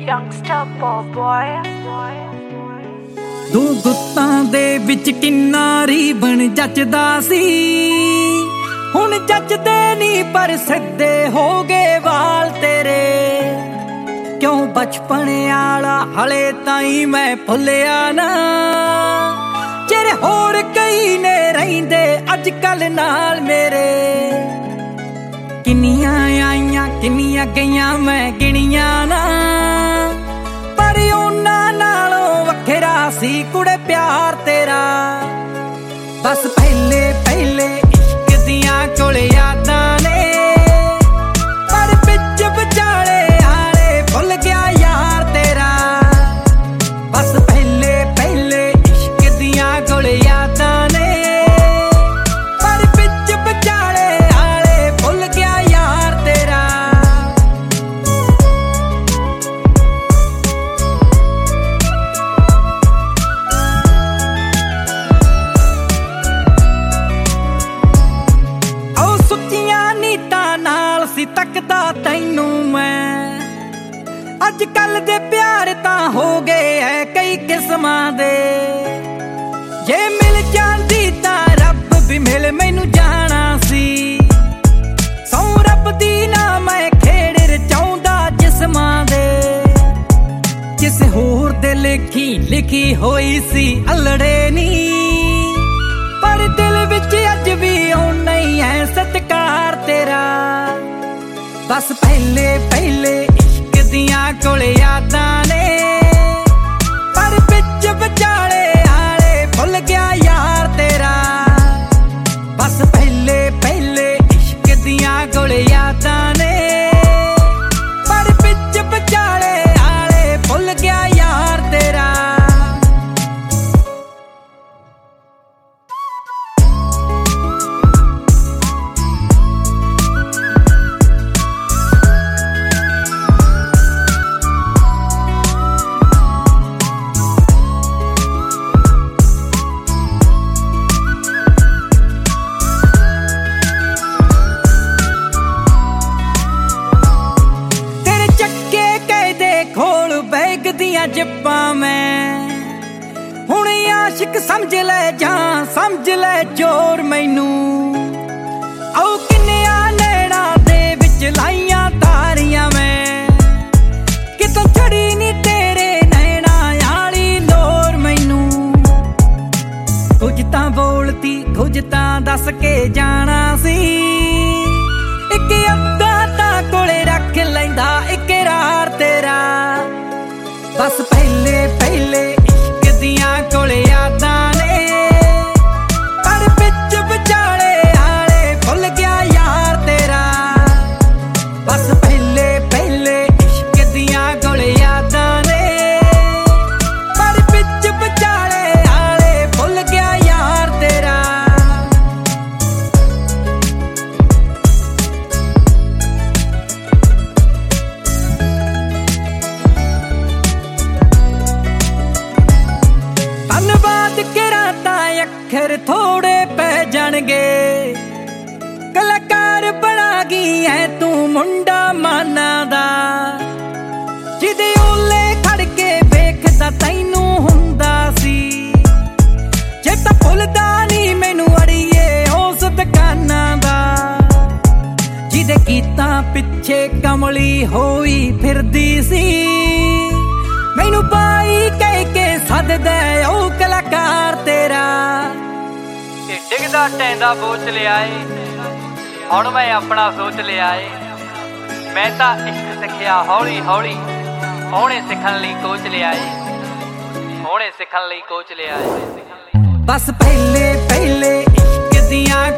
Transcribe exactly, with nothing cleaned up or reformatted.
Youngster boy ਦੋ ਗੁੱਤਾਂ ਦੇ ਵਿੱਚ ਕਿਨਾਰੀ ਬਣ ਜੱਜਦਾ ਸੀ, ਹੁਣ ਜੱਜਦੇ ਨਹੀਂ ਪਰ ਸਿੱਧੇ ਹੋ ਗਏ ਵਾਲ ਤੇਰੇ। ਕਿਉਂ ਬਚਪਨ ਆਲਾ ਹਲੇ ਤਾਈਂ ਮੈਂ ਭੁੱਲਿਆ ਨਾ, ਜਿਹੜੇ ਹੋਰ ਕਈ ਨੇ ਰਹਿੰਦੇ ਅੱਜ ਕੱਲ ਨਾਲ ਮੇਰੇ। ਕਿੰਨੀਆਂ ਆਈਆਂ ਕਿੰਨੀਆਂ ਗਈਆਂ ਮੈਂ ਗਿਣੀਆਂ ਨਾ, ਪਰ ਉਹਨਾਂ ਨਾਲੋਂ ਵੱਖਰਾ ਸੀ ਕੁੜੇ ਪਿਆਰ ਤੇਰਾ। ਬਸ ਪਹਿਲੇ ਪਹਿਲੇ ਇਸ਼ਕ ਦੀਆਂ ਕੋਲ ਯਾਦਾਂ ਨੇ, ਪਰ ਵਿੱਚ ਵਿਚਾਲੇ ਆਲੇ ਭੁੱਲ ਗਿਆ ਯਾਰ ਤੇਰਾ। ਬਸ ਪਹਿਲੇ ਪਹਿਲੇ ਇਸ਼ਕ ਦੀਆਂ ਕੋਲ ਯਾਦਾਂ ਨੇ, ਪਰ ਵਿੱਚ ਵਿਚਾਲੇ ਆਲੇ ਭੁੱਲ ਗਿਆ ਯਾਰ ਤੇਰਾ। ਉਹ ਸੁੱਚੀਆਂ ਨੀਤਾਂ ਨਾਲ ਸੀ ਤੱਕਦਾ ਤੈਨੂੰ ਮੈਂ, ਅੱਜ ਕੱਲ ਦੇ ਪਿਆਰ ਤਾਂ ਹੋ ਗਏ ਐ ਕਈ ਕਿਸਮਾਂ ਦੇ। ਜੇ ਮਿਲ ਜਾਂਦੀ ਤਾਂ ਰੱਬ ਵੀ ਮਿਲ ਮੈਨੂੰ ਜਾਣਾ ਸੀ, ਸੌ ਰੱਬ ਦੀ ਨਾ ਮੈਂ ਖੇਡ ਰਚਾਉਂਦਾ ਜਿਸਮਾਂ ਦੇ। ਕਿਸੇ ਹੋਰ ਦੇ ਲਿਖੀ ਲਿਖੀ ਹੋਈ ਸੀ ਅਲੜੇ ਨੀ, ਪਰ ਦਿਲ ਵਿੱਚ ਅੱਜ ਵੀ ਓਨਾ ਹੀ ਐ ਸਤਿਕਾਰ ਤੇਰਾ। ਬਸ ਪਹਿਲੇ ਪਹਿਲੇ ਇਸ਼ਕ ਦੀਆਂ ਕੋਲ ਯਾਦਾਂ ਨੇ, ਪਰ ਵਿੱਚ ਵਿਚਾਲੇ ਆਲੇ ਭੁੱਲ ਗਿਆ ਯਾਰ ਤੇਰਾ। ਬਸ ਪਹਿਲੇ ਪਹਿਲੇ ਇਸ਼ਕ ਦੀਆਂ ਕੋਲ ਯਾਦਾਂ ਨੇ, ਪਰ ਵਿੱਚ ਵਿਚਾਲੇ ਆਲੇ ਭੁੱਲ ਗਿਆ ਯਾਰ ਤੇਰਾ। ਖੋਲ ਬੈਗ ਦੀਆਂ ਜਿੱਪਾਂ ਮੈਂ, ਹੁਣ ਆਸ਼ਿਕ ਸਮਝ ਲੈ ਜਾਂ ਸਮਝ ਲੈ ਚੋਰ ਮੈਨੂੰ। ਆਓ ਕਿੰਨਿਆਂ ਨੈਣਾ ਦੇ ਵਿੱਚ ਲਾਈਆਂ ਤਾਰੀਆਂ ਮੈਂ, ਕਿਤੋਂ ਚੜੀ ਨੀ ਤੇਰੇ ਨੈਣਾ ਆਲੀ ਲੋਰ ਮੈਨੂੰ। ਕੁਝ ਤਾਂ ਬੋਲਤੀ ਕੁਝ ਤਾਂ ਦੱਸ ਕੇ ਜਾਣਾ ਸੀ, ਇੱਕ ਅੱਧਾ ਤਾਂ ਕੋਲੇ ਰੱਖ ਲੈਂਦਾ ਇਕਰਾਰ ਤੇਰਾ। ਬਸ ਪਹਿਲੇ ਪਹਿਲੇ ਇਸ਼ਕ ਦੀਆਂ ਕੋਲ ਯਾਦਾਂ ਨੇ, ਪਰ ਵਿੱਚ ਵਿਚਾਲੇ ਆਲੇ ਭੁੱਲ ਗਿਆ ਯਾਰ ਤੇਰਾ। ਬਸ ਪਹਿਲੇ ਪਹਿਲੇ ਇਸ਼ਕ ਦੀਆਂ ਕੋਲ ਯਾਦਾਂ ਨੇ, ਪਰ ਵਿੱਚ ਵਿਚਾਲੇ ਆਲੇ ਭੁੱਲ ਗਿਆ ਯਾਰ ਤੇਰਾ। ਧੰਨਵਾਦ ਕਰਾਂ ਤਾਂ ਅੱਖਰ ਥੋੜੇ ਪੈ ਜਾਣਗੇ, ਕਲਾਕਾਰ ਬਣਾ ਗਈ ਐ ਤੂੰ ਮੁੰਡਾ ਮਾਨਾ ਦਾ। ਜਿਹਦੇ ਓਲੇ ਖੜ ਕੇ ਵੇਖਦਾ ਤੈਨੂੰ ਹੁੰਦਾ ਸੀ, ਜੇ ਤਾਂ ਭੁੱਲਦਾ ਨੀ ਮੈਨੂੰ ਅੜੀਏ ਉਸ ਦੁਕਾਨਾਂ ਦਾ। ਜਿਹਦੇ ਗੀਤਾਂ ਪਿੱਛੇ ਕਮਲੀ ਹੋਈ ਫਿਰਦੀ ਸੀ, ਮੈਨੂੰ ਬਾਈ ਕਹਿ ਕੇ ਸੱਦਦਾ ਉਹ ਕਲਾਕਾਰ ਤੇਰਾ। ਤੇ ਡਿੱਗਦਾ ਟੈਂਦਾ ਬੋਚ ਲਿਆ ਏ, ਹੁਣ ਮੈਂ ਆਪਣਾ ਸੋਚ ਲਿਆ ਏ। ਮੈਂ ਤਾਂ ਇਸ਼ਕ ਸਿੱਖਿਆ ਹੌਲੀ ਹੌਲੀ, ਹੁਣੇ ਸਿੱਖਣ ਲਈ ਕੋਚ ਲਿਆ ਏ, ਹੁਣੇ ਸਿੱਖਣ ਲਈ ਕੋਚ ਲਿਆ ਏ। ਬਸ ਪਹਿਲੇ ਪਹਿਲੇ ਇਸ਼ਕ ਦੀਆਂ